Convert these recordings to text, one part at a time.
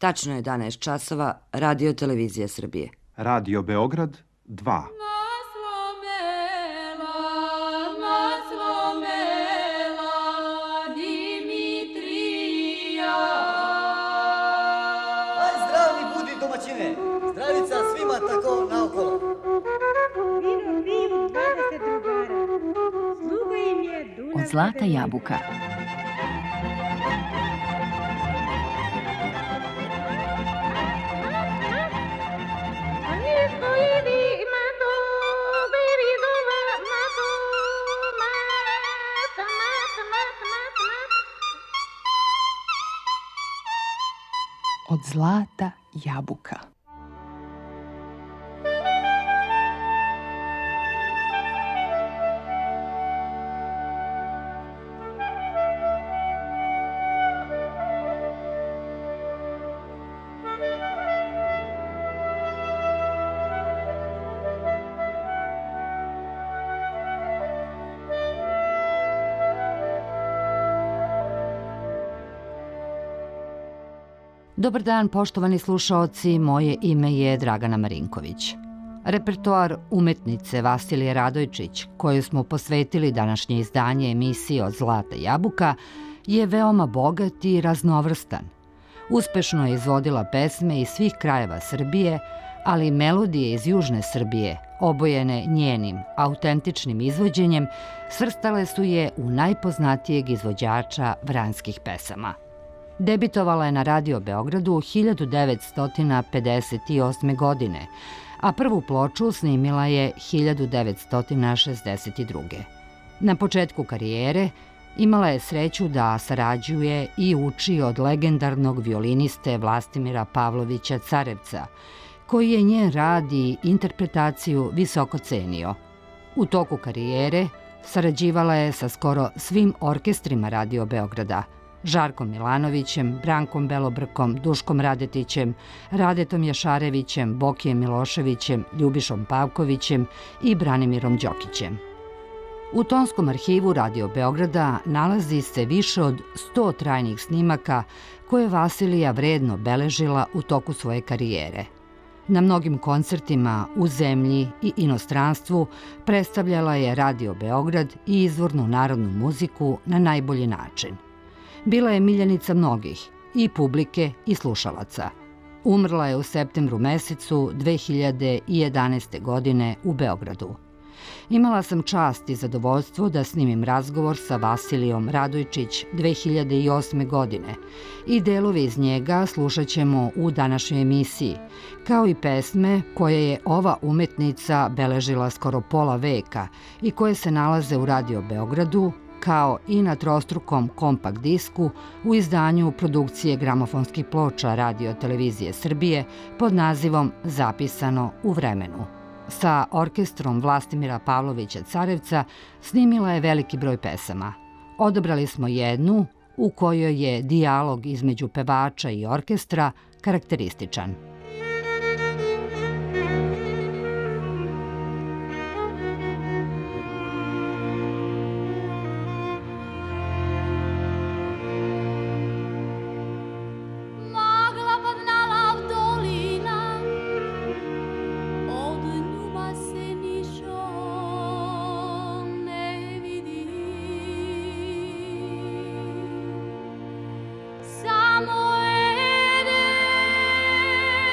Tačno je 11 časova, Radio Televizija Srbije. Radio Beograd 2. Zdravica svima tako naokolo. Vino, 20 drugara. Sluga im je Dunav. Od zlata jabuka. Od zlata jabuka. Dobar dan, poštovani slušaoci, moje ime je Dragana Marinković. Repertoar umetnice Vasilije Radojčić, koju smo posvetili današnje izdanje emisije Od zlata jabuka, je veoma bogat i raznovrstan. Uspešno je izvodila pesme iz svih krajeva Srbije, ali melodije iz južne Srbije, obojene njenim autentičnim izvođenjem, svrstale su je u najpoznatijeg izvođača vranskih pesama. Debitovala je na Radio Beogradu 1958. godine, a prvu ploču snimila je 1962. Na početku karijere imala je sreću da sarađuje i uči od legendarnog violiniste Vlastimira Pavlovića Carevca, koji je njen rad i interpretaciju visoko cenio. U toku karijere sarađivala je sa skoro svim orkestrima Radio Beograda, Žarkom Milanovićem, Brankom Belobrkom, Duškom Radetićem, Radetom Jašarevićem, Bokijem Miloševićem, Ljubišom Pavkovićem i Branimirom Đokićem. U tonskom arhivu Radio Beograda nalazi se više od 100 trajnih snimaka koje je Vasilija vredno beležila u toku svoje karijere. Na mnogim koncertima u zemlji i inostranstvu predstavljala je Radio Beograd i izvornu narodnu muziku na najbolji način. Bila je miljenica mnogih, i publike i slušalaca. Umrla je u septembru mesecu 2011. godine u Beogradu. Imala sam čast i zadovoljstvo da snimim razgovor sa Vasilijom Radojčić 2008. godine i delove iz njega slušat ćemo u današnjoj emisiji, kao i pesme koje je ova umetnica beležila skoro pola veka i koje se nalaze u Radio Beogradu, kao i na trostrukom kompakt disku u izdanju produkcije gramofonskih ploča Radio Televizije Srbije pod nazivom Zapisano u vremenu. Sa orkestrom Vlastimira Pavlovića Carevca snimila je veliki broj pesama. Odabrali smo jednu u kojoj je dijalog između pevača i orkestra karakterističan. Samo ede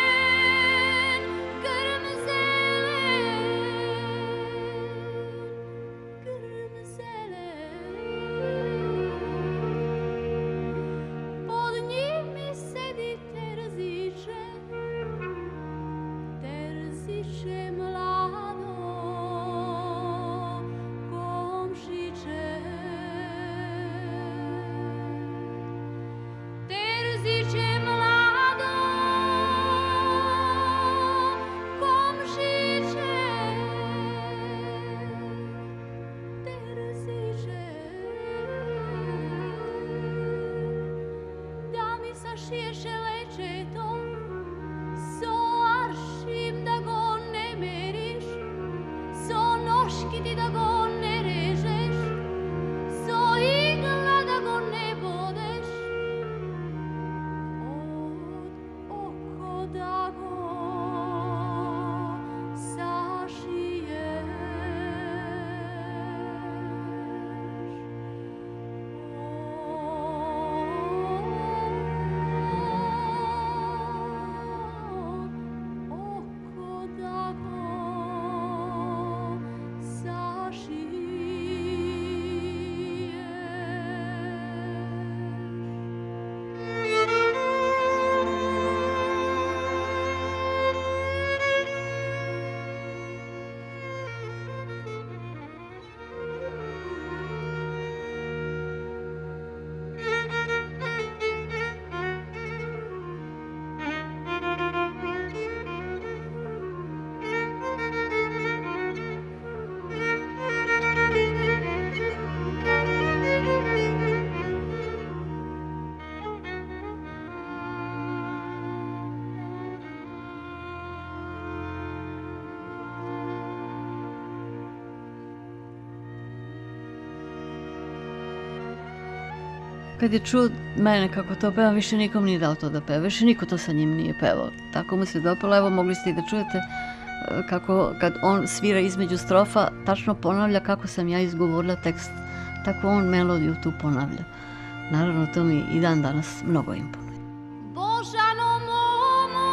kad je čuo mene kako to pevam, više nikom nije dao to da peva, više niko to sa njim nije pevao. Tako mu se dopalo, evo mogli ste i da čujete kako kad on svira između strofa, tačno ponavlja kako sam ja izgovorila tekst, tako on melodiju tu ponavlja. Naravno, to mi i dan danas mnogo imponuje. Božano momo,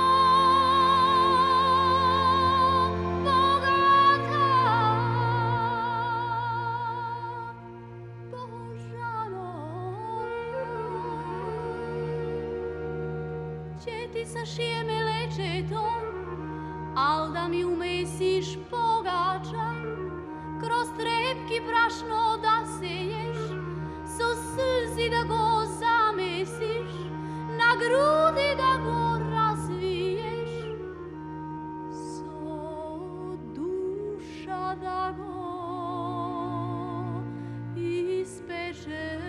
bogata, Božano, će ti sašije me lečetom, al da mi umesiš pogača, kroz trepki brašno da seješ, so suzi da go zamesiš, na grudi da go razviješ, so duša da go ispečeš,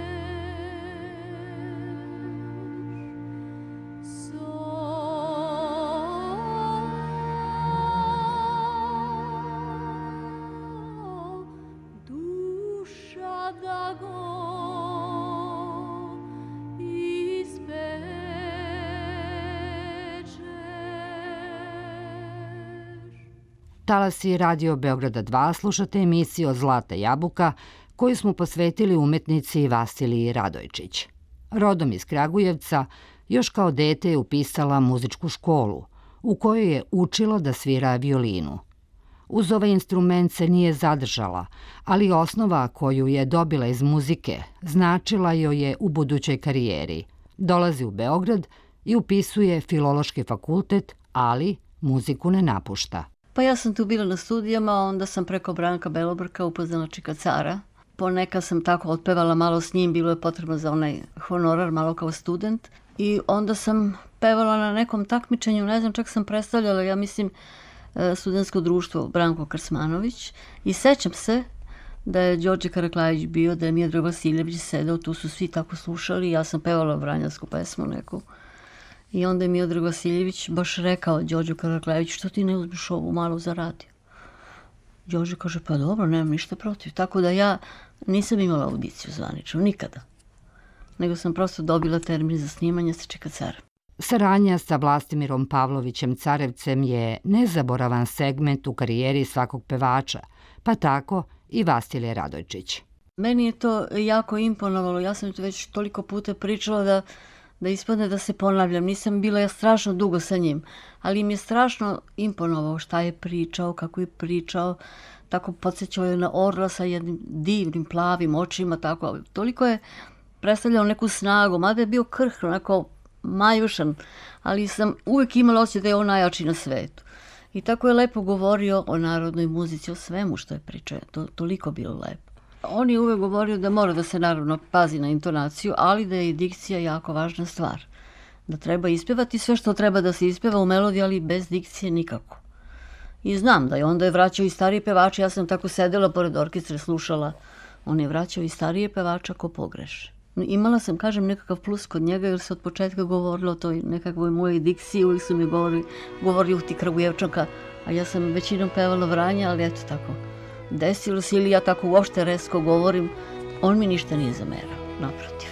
da go ispečeš. Talasi Radio Beograda 2 slušate emisiju Od zlata jabuka koju smo posvetili umetnici Vasiliji Radojčić. Rodom iz Kragujevca, još kao dete je upisala muzičku školu, u kojoj je učila da svira violinu. Uz ovaj instrument se nije zadržala, ali osnova koju je dobila iz muzike značila joj je u budućoj karijeri. Dolazi u Beograd i upisuje Filološki fakultet, ali muziku ne napušta. Pa ja sam tu bila na studijama, onda sam preko Branka Belobrka upoznala Čika Cara. Ponekad sam tako otpevala malo s njim, bilo je potrebno za onaj honorar, malo kao student. I onda sam pevala na nekom takmičenju, ne znam, čak sam predstavljala, ja mislim, studentsko društvo Branko Krsmanović. I sećam se da je Đorđe Karaklajić bio, da je Miodrag Vasiljević sedeo, tu su svi tako slušali, ja sam pevala vranjavsku pesmu neku. I onda je Miodrag Vasiljević baš rekao Đorđu Karaklajiću, što ti ne uzmeš ovu malo za radio? Đorđe kaže, pa dobro, nemam ništa protiv. Tako da ja nisam imala audiciju zvaničnu, nikada. Nego sam prosto dobila termin za snimanje sa Čika Cara. Saradnja sa Vlastimirom Pavlovićem Carevcem je nezaboravan segment u karijeri svakog pevača, pa tako i Vasilije Radojčić. Meni je to jako imponovalo, ja sam to već toliko puta pričala da ispadne da se ponavljam. Nisam bila ja strašno dugo sa njim, ali mi je strašno imponovao šta je pričao, kako je pričao, tako podsjećao je na orla sa jednim divnim plavim očima, tako, toliko je predstavljao neku snagu, mada je bio krh, onako majušan, ali sam uvek imala osjećaj da je on najjači na svetu. I tako je lepo govorio o narodnoj muzici, o svemu što je pričao, to toliko bilo lepo. On je uvek govorio da mora da se naravno pazi na intonaciju, ali da je i dikcija jako važna stvar. Da treba ispevati sve što treba da se ispeva u melodiji, ali bez dikcije nikako. I znam da je onda je vraćao i stariji pevači, ja sam tako sedela pored orkestra, slušala. On je vraćao i starije pevača ko pogreše. Imala sam, kažem, nekakav plus kod njega, jer se od početka govorilo o toj nekakvoj mojoj dikciji, uvijek su mi govorili ti Kragujevčanka, a ja sam većinom pevala Vranja, ali eto tako, desilo se ili ja tako uopšte resko govorim, on mi ništa nije zamerao, naprotiv.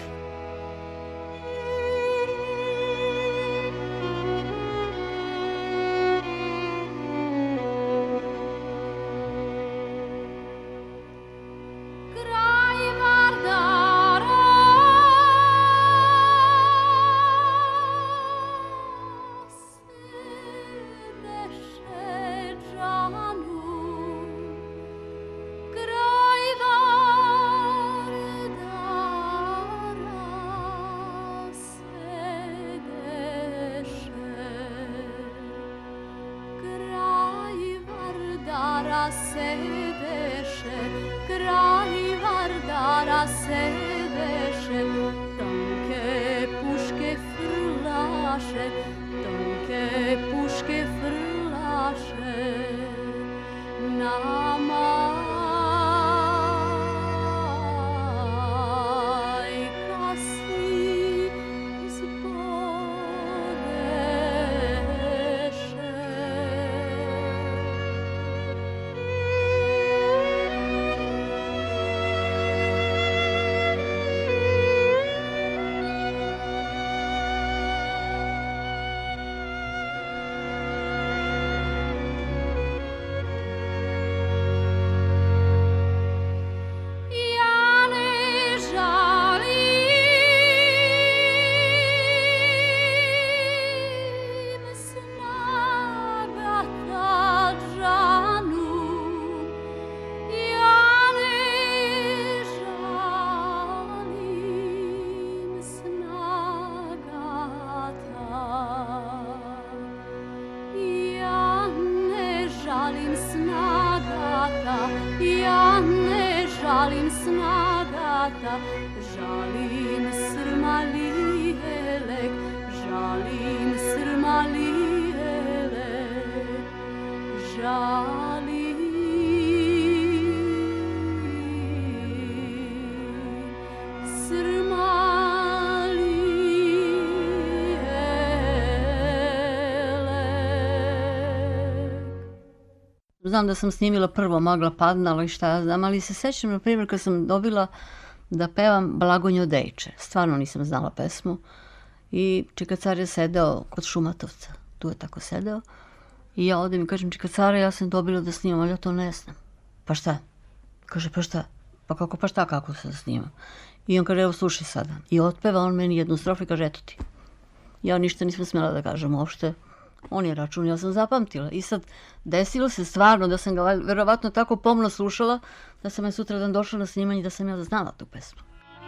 Znam da sam snimila prvo Magla padnala i šta ja znam, ali se sećam, na primjer, kad sam dobila da pevam Blagonjo Dejče. Stvarno nisam znala pesmu. I Čika car je sedeo kod Šumatovca. Tu je tako sedeo. I ja odem i kažem, Čika care, ja sam dobila da snimam, ali ja to ne znam. Pa šta? Kaže, pa šta? Pa kako, pa šta, kako se snimam? I on kaže, evo slušaj sada. I otpeva on meni jednu strofu i kaže, eto ti. Ja ništa nisam smjela da kažem uopšte. On je račun, ja sam zapamtila. I sad, desilo se stvarno da sam ga verovatno tako pomno slušala, da sam ja sutradan došla na snimanje da sam ja znala tu pesmu.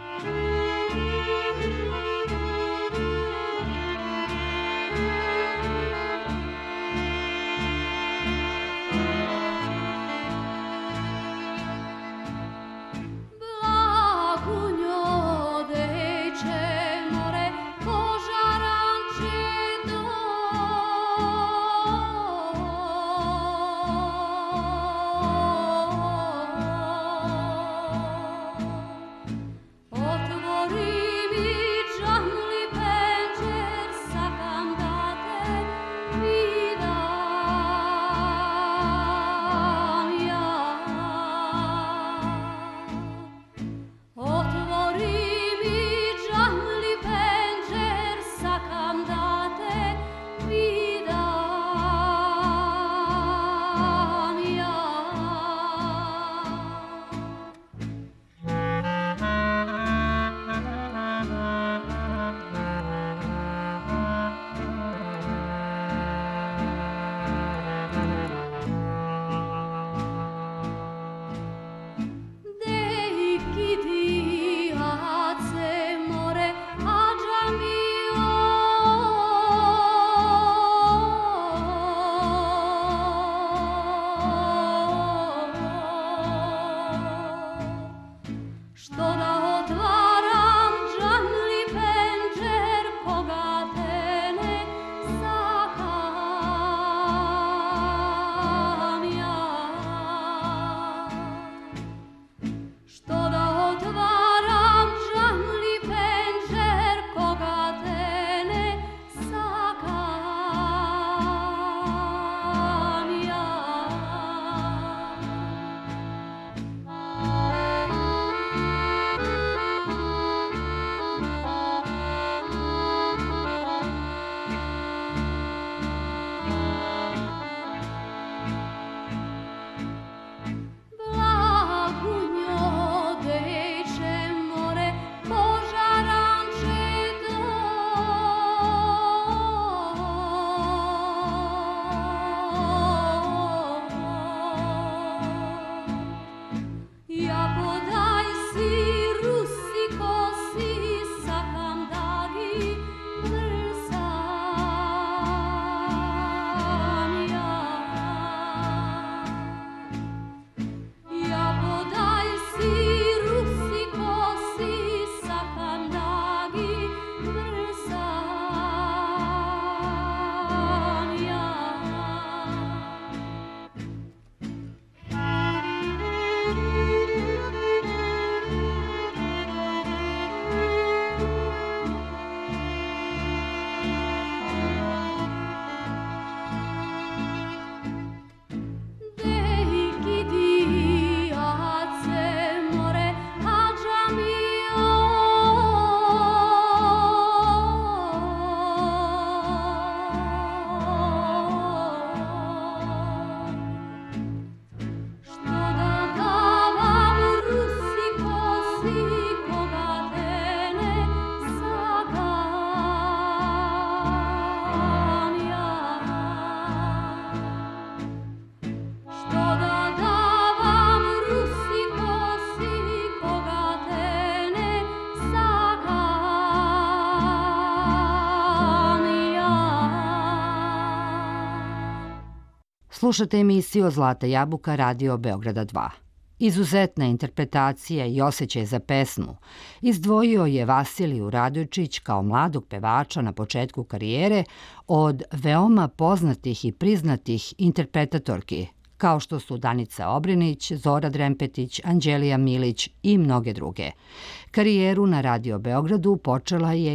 Slušate emisiju Zlata jabuka Radio Beograda 2. Izuzetna interpretacija i osjećaj za pesmu izdvojio je Vasiliju Radojčić kao mladog pevača na početku karijere od veoma poznatih i priznatih interpretatorki, kao što su Danica Obrenić, Zora Drempetić, Anđelija Milić i mnoge druge. Karijeru na Radio Beogradu počela je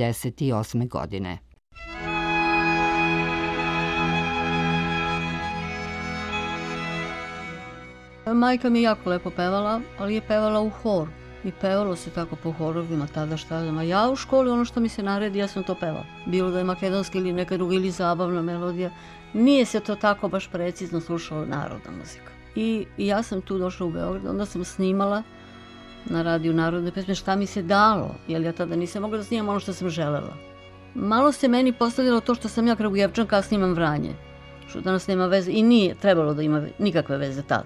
1958. godine. Majka mi je jako lepo pevala, ali je pevala u horu. I pevalo se tako po horovima tada šta znam. A ja u školi ono što mi se naredi, ja sam to pevala. Bilo da je makedonska ili neka druga ili zabavna melodija. Nije se to tako baš precizno slušalo narodna muzika. I ja sam tu došla u Beograd, onda sam snimala na radiju narodne pesme šta mi se dalo, jer ja tada nisam mogla da snimam ono što sam želela. Malo se meni postavljalo to što sam ja Kragujevčanka, a snimam Vranje. Što danas nema veze i nije trebalo da ima nikakve veze tada.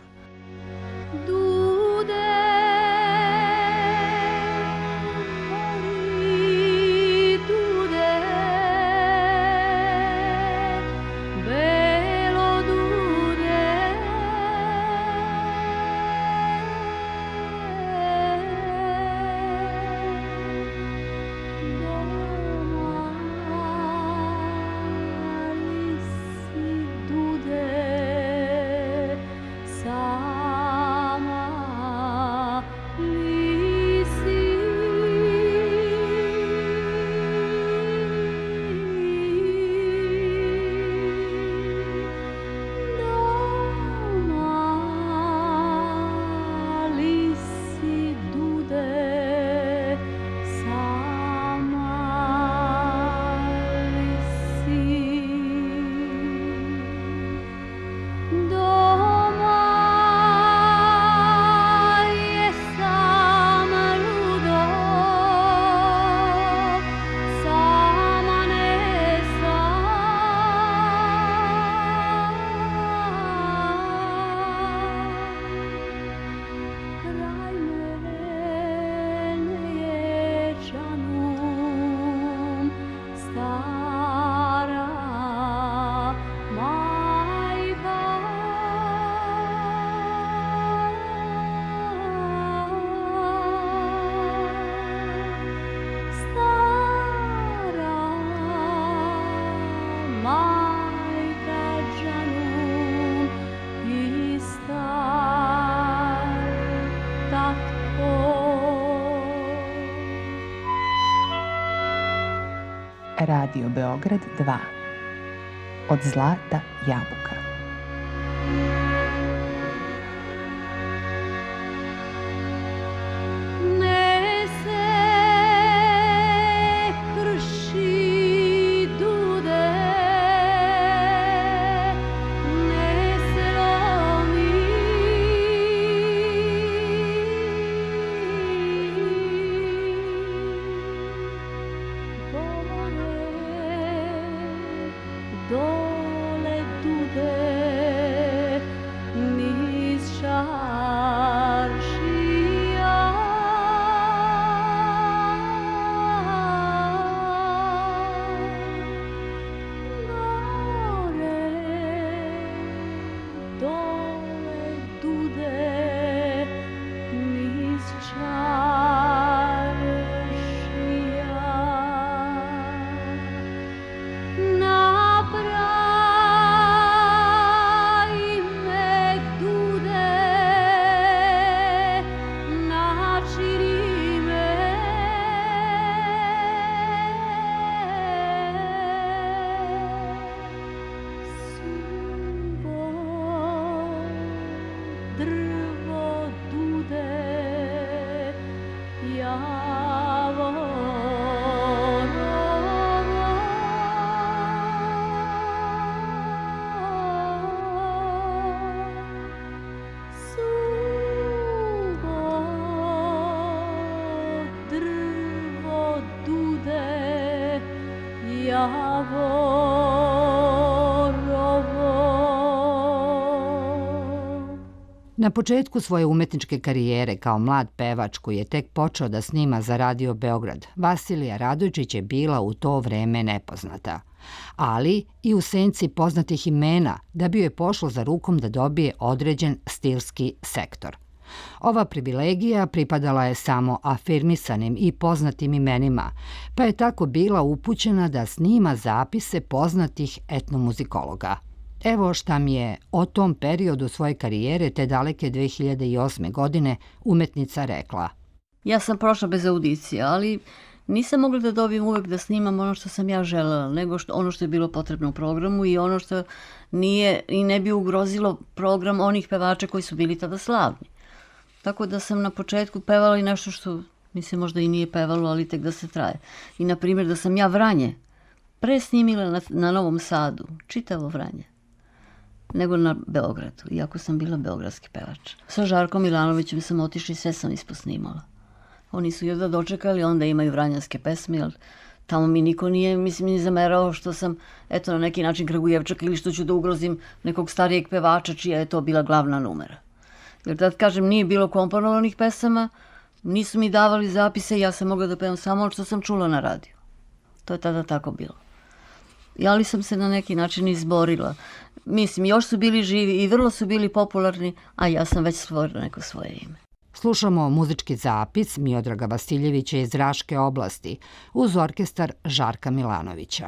Radio Beograd 2. Od zlata jabuka. Na početku svoje umetničke karijere kao mlad pevač koji je tek počeo da snima za Radio Beograd, Vasilija Radojčić je bila u to vreme nepoznata. Ali i u senci poznatih imena da bi joj pošlo za rukom da dobije određen stilski sektor. Ova privilegija pripadala je samo afirmisanim i poznatim imenima, pa je tako bila upućena da snima zapise poznatih etnomuzikologa. Evo šta mi je o tom periodu svoje karijere te daleke 2008. godine umetnica rekla. Ja sam prošla bez audicija, ali nisam mogla da dobijem uvek da snimam ono što sam ja želela, nego ono što je bilo potrebno u programu i ono što nije i ne bi ugrozilo program onih pevača koji su bili tada slavni. Tako da sam na početku pevala i nešto što mislim možda i nije pevalo, ali tek da se traje. I na primjer da sam ja Vranje pre snimila na Novom Sadu, čitavo Vranje, nego na Beogradu, iako sam bila beogradski pevač. Sa Žarkom Milanovićem sam otišla i sve sam isposnimala. Oni su jedva dočekali, onda imaju vranjanske pesme, ali tamo mi niko nije, mislim, ni zamerao što sam, eto, na neki način Kragujevčak ili što ću da ugrozim nekog starijeg pevača čija je to bila glavna numera. Jer tad, kažem, nije bilo komponovanih pesama, nisu mi davali zapise, ja sam mogla da pevam samo ono što sam čula na radiju. To je tada tako bilo. Ali sam se na neki način izborila. Mislim, još su bili živi i vrlo su bili popularni, a ja sam već stvorila neko svoje ime. Slušamo muzički zapis Miodraga Vasiljevića iz Raške oblasti uz orkestar Žarka Milanovića.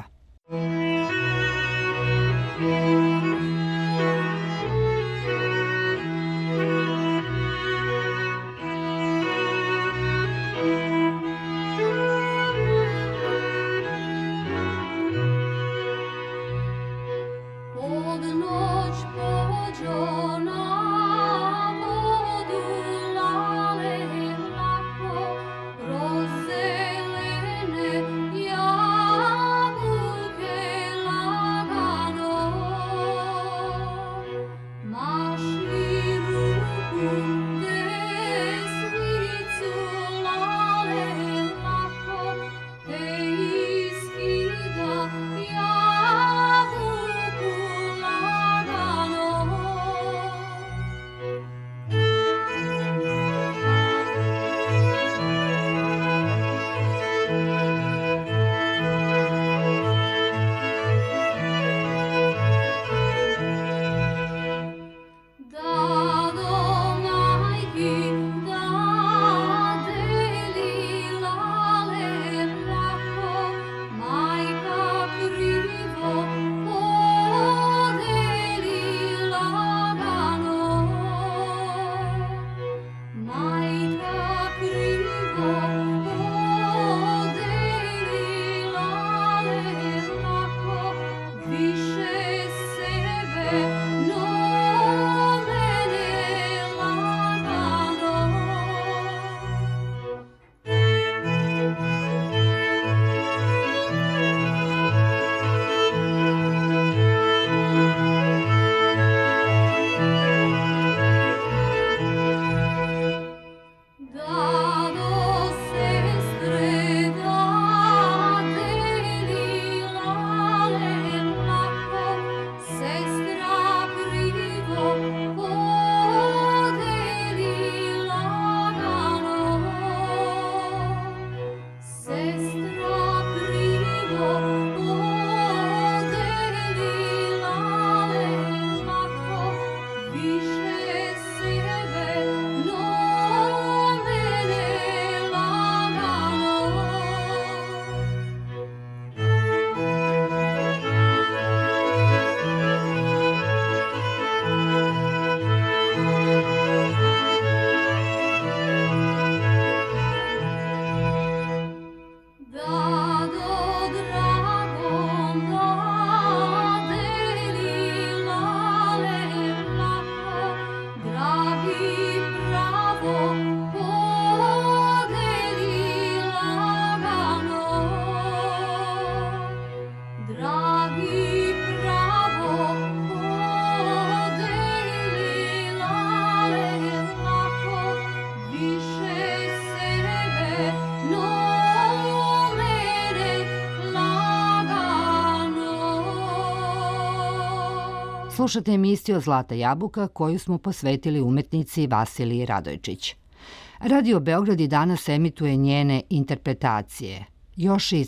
Slušate emisiju Zlata jabuka koju smo posvetili umetnici Vasiliji Radojčić. Radio Beograd i danas emituje njene interpretacije, još iz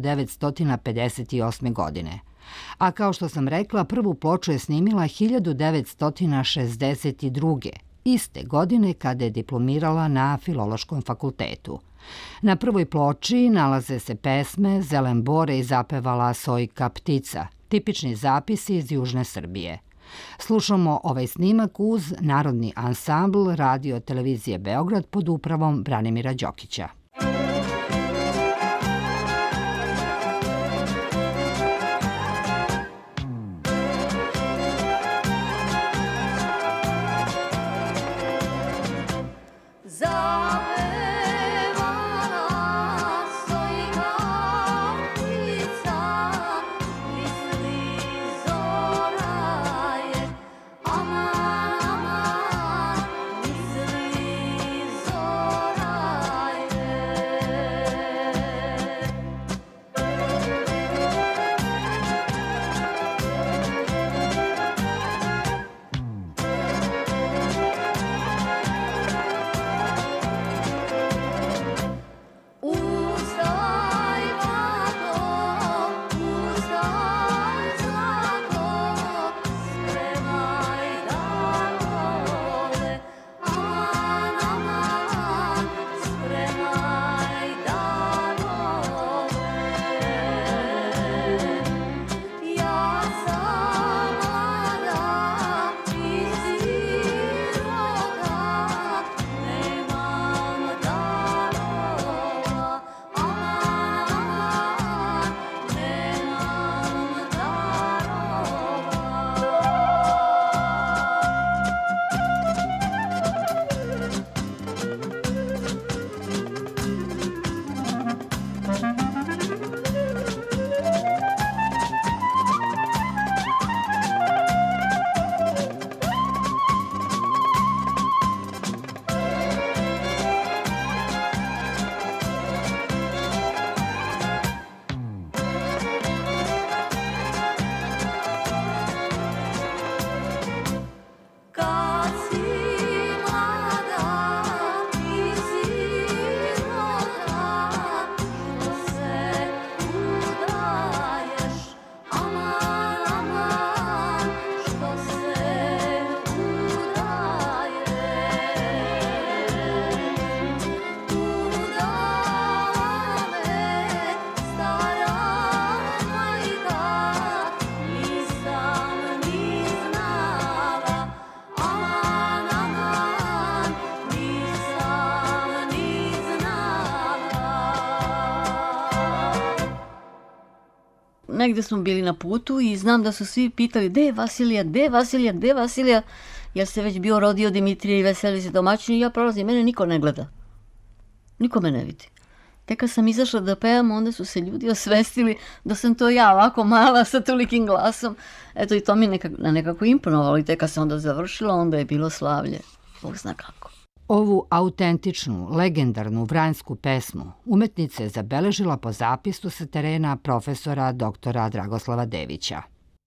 1958. godine. A kao što sam rekla, prvu ploču je snimila 1962. iste godine kada je diplomirala na Filološkom fakultetu. Na prvoj ploči nalaze se pesme Zelen bore i zapevala Sojka ptica, tipični zapisi iz Južne Srbije. Slušamo ovaj snimak uz Narodni ansambl Radio televizije Beograd pod upravom Branimira Đokića. negde smo bili na putu i znam da su svi pitali gde je Vasilija, gde je Vasilija, gde je Vasilija, jer se već bio rodio Dimitrije i veseli se domaćini i ja prolazim, mene niko ne gleda. Niko me ne vidi. Tek kad sam izašla da pevam, onda su se ljudi osvestili da sam to ja, ovako mala, sa tolikim glasom. Eto, i to mi nekako imponovalo i tek kad se onda završilo, onda je bilo slavlje. Bog zna kako. Ovu autentičnu, legendarnu vranjsku pesmu umetnica je zabeležila po zapisu sa terena profesora doktora Dragoslava Devića.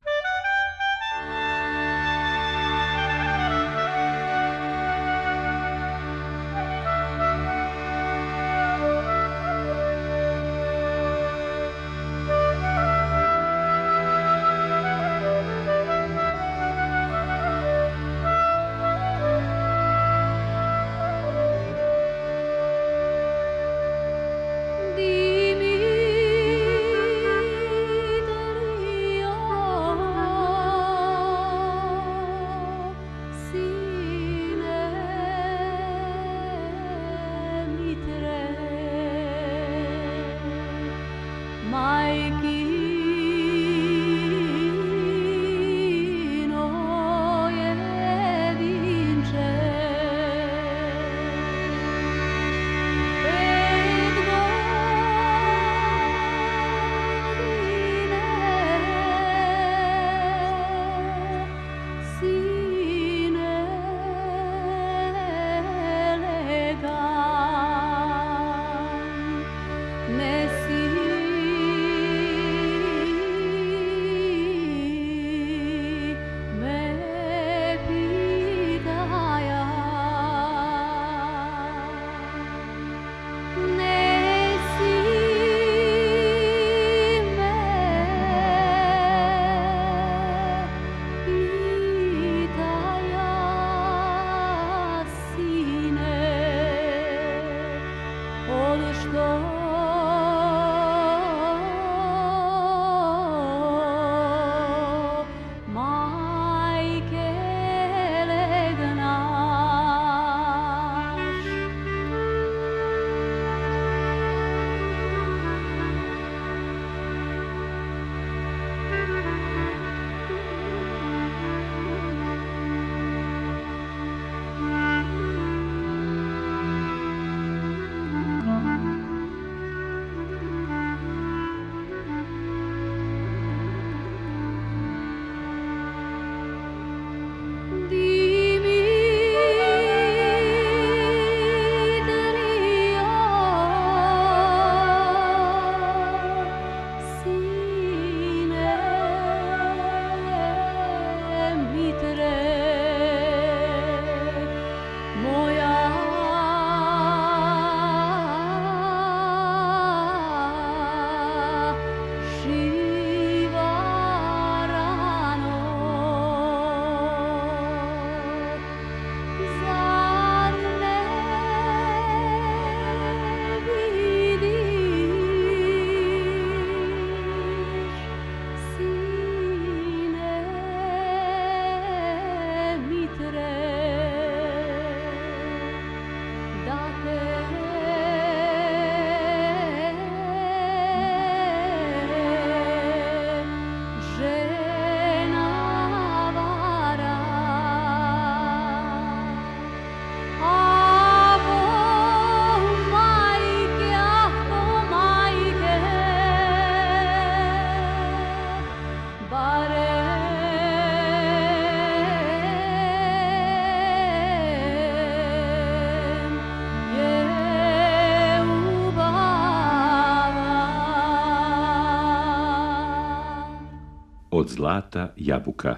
Od zlata jabuka.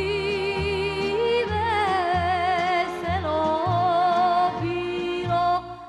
Veselo bilo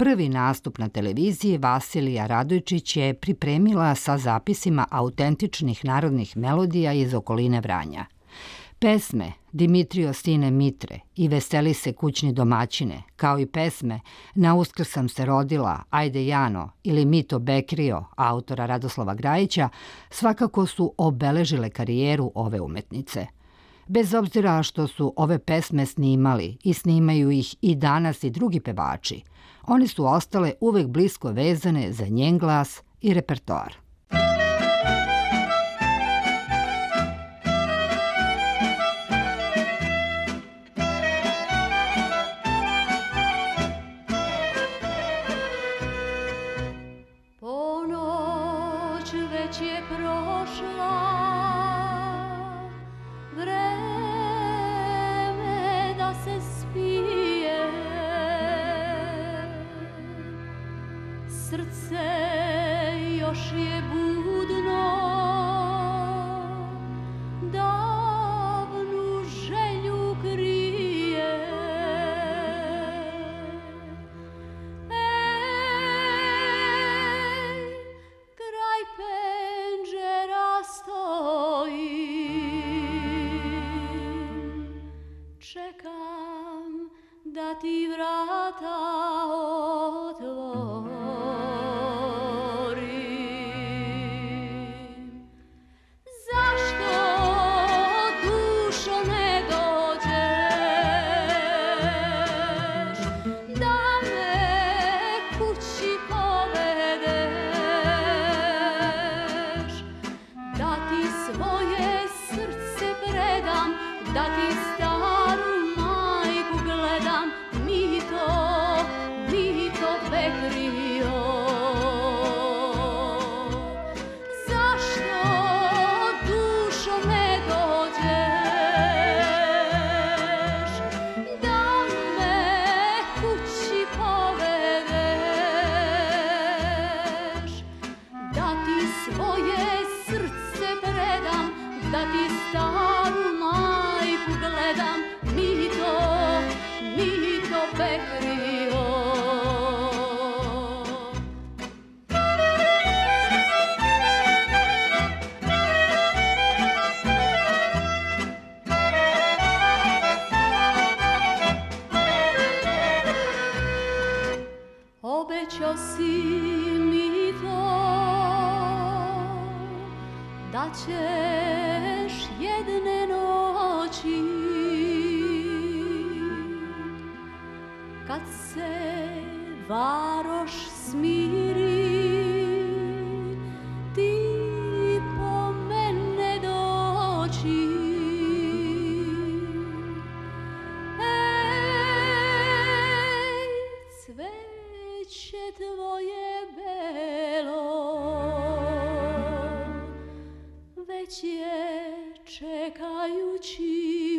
Prvi nastup na televiziji Vasilija Radojčić je pripremila sa zapisima autentičnih narodnih melodija iz okoline Vranja. Pesme Dimitrio sine Mitre i Veseli se kućni domaćine, kao i pesme Na Uskrs sam se rodila, Ajde Jano ili Mito Bekrio, autora Radoslava Grajića, svakako su obeležile karijeru ove umetnice. Bez obzira što su ove pesme snimali i snimaju ih i danas i drugi pevači, one su ostale uvek blisko vezane za njen glas i repertoar. Ponoć već je prošla, vreme da se spije, srce još je budno, davnu želju krije. Kraj penđera stojim, čekam da ti vrata otvorim. Zašto, dušo, ne dođeš da me kući povedeš, da ti svoje srce predam, da ti staru majku gledam, Mito Bekrio. Zašto, dušo, ne dođeš da me kući povedeš, da ti svoje srce predam, da ti staru majku gledam, Mito Bekrio. Obećao si mi to, da ćeš jedne noći, kad se varoš smiri, ti po mene doći. Cveće tvoje belo već je čekajući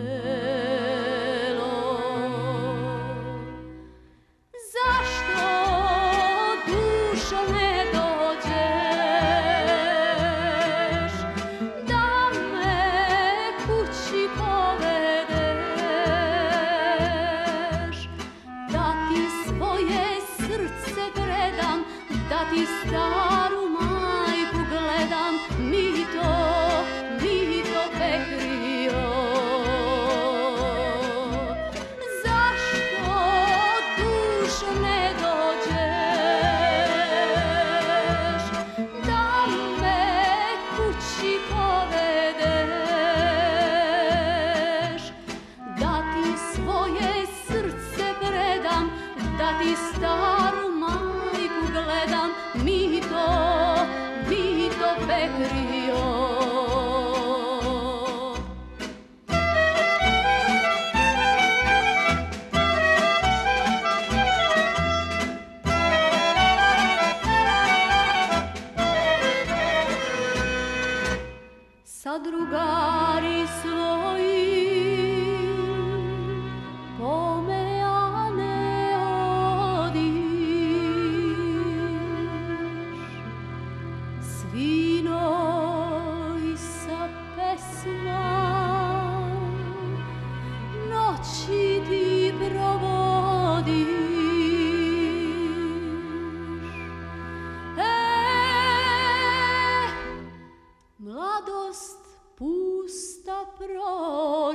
uvelo. Zašto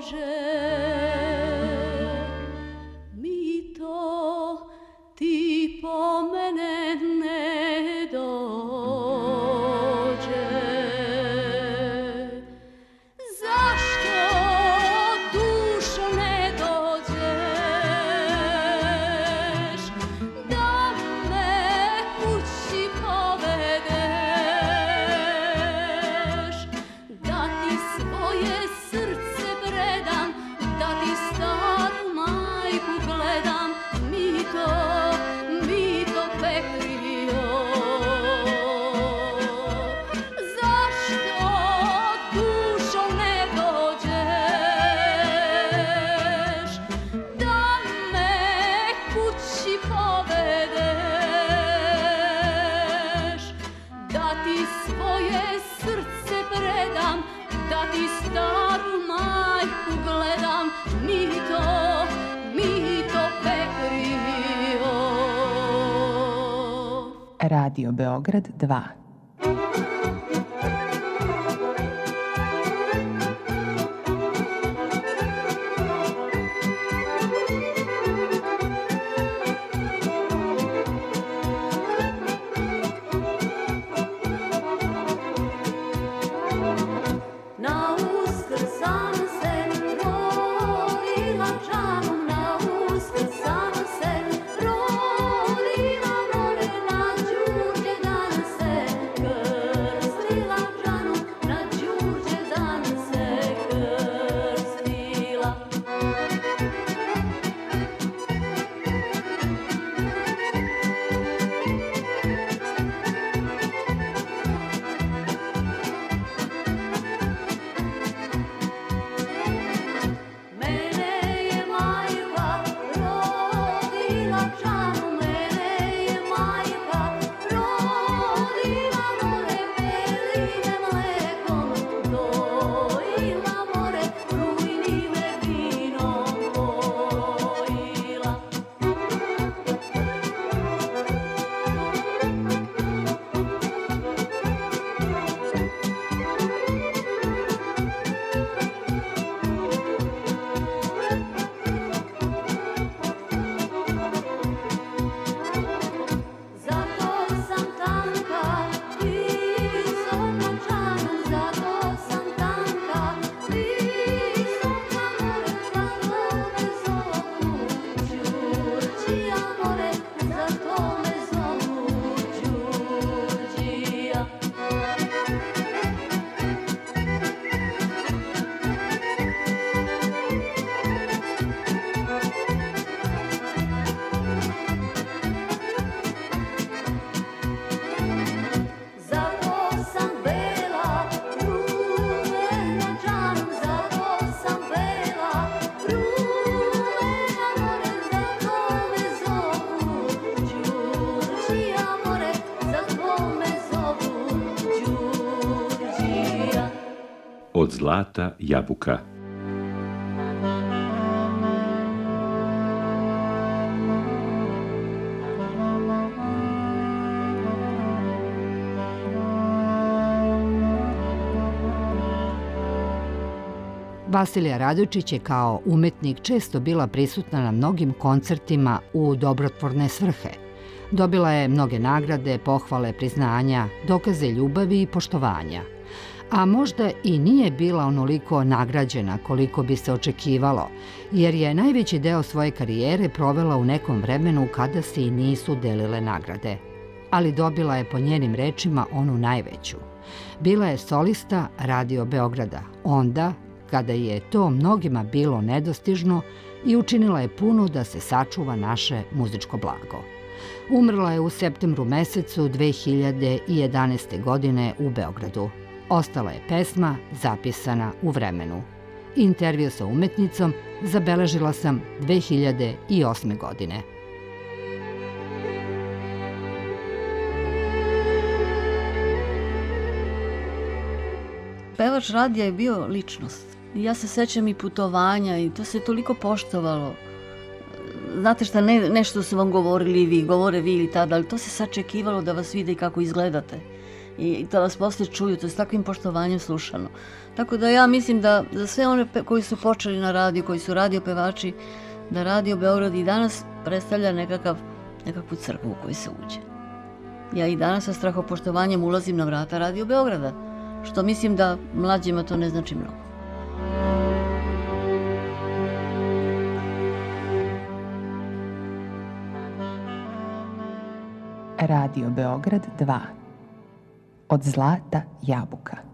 mi to ti po mene ne dođe. Zašto dušo ne dođeš, da me kući povedeš, da ti svoje srce predam, da ti staru majku gledam, mi to pekrio. Zašto dušo ne dođeš, da me kući povedeš, da ti svoje srce predam, da ti staru majku gledam, mi to pekrio. Radio Beograd 2. Na Uskrs sam se rodila čanom, na Uskrs sam se rodila, more na Đurđe dan se krstila čanom, na Đurđe dan se krstila. Mene je majka rodila čanom, mene je majka rodila, more peline mlekom dojila, more rujnim vinom pojila. Zato sam tanka i visoka čanom, zato sam tanka i visoka, more, zato me zovu Đurđija, more, zato me zovu Đurđija. Zato sam bela, rumena čanom, zato sam bela, rumena, more, zato me zovu Đurđija, more, zato me zovu Đurđija. Od zlata jabuka. Vasilija Radojičić je kao umetnik često bila prisutna na mnogim koncertima u dobrotvorne svrhe. Dobila je mnoge nagrade, pohvale, priznanja, dokaze ljubavi i poštovanja. A možda i nije bila onoliko nagrađena koliko bi se očekivalo, jer je najveći deo svoje karijere provela u nekom vremenu kada se i nisu delile nagrade. Ali dobila je po njenim rečima onu najveću. Bila je solista Radio Beograda, onda kada je to mnogima bilo nedostižno i učinila je puno da se sačuva naše muzičko blago. Umrla je u septembru mesecu 2011. godine u Beogradu. Ostala je pesma zapisana u vremenu. Intervju sa umetnicom zabeležila sam 2008. godine. Pevač radija je bio ličnost. Ja se sećam i putovanja i to se toliko poštovalo. Znate šta, nešto su vam govorili vi, govore vi ili tada, ali to se sačekivalo da vas vide i kako izgledate. i da vas poslije čuju, to je s takvim poštovanjem slušano. Tako da ja mislim da za sve one koji su počeli na radiju, koji su radio pevači, da Radio Beograd i danas predstavlja nekakvu crkvu u koju se uđe. Ja i danas sa strahopoštovanjem ulazim na vrata Radio Beograda, što mislim da mlađima to ne znači mnogo. Radio Beograd 2. Od zlata jabuka.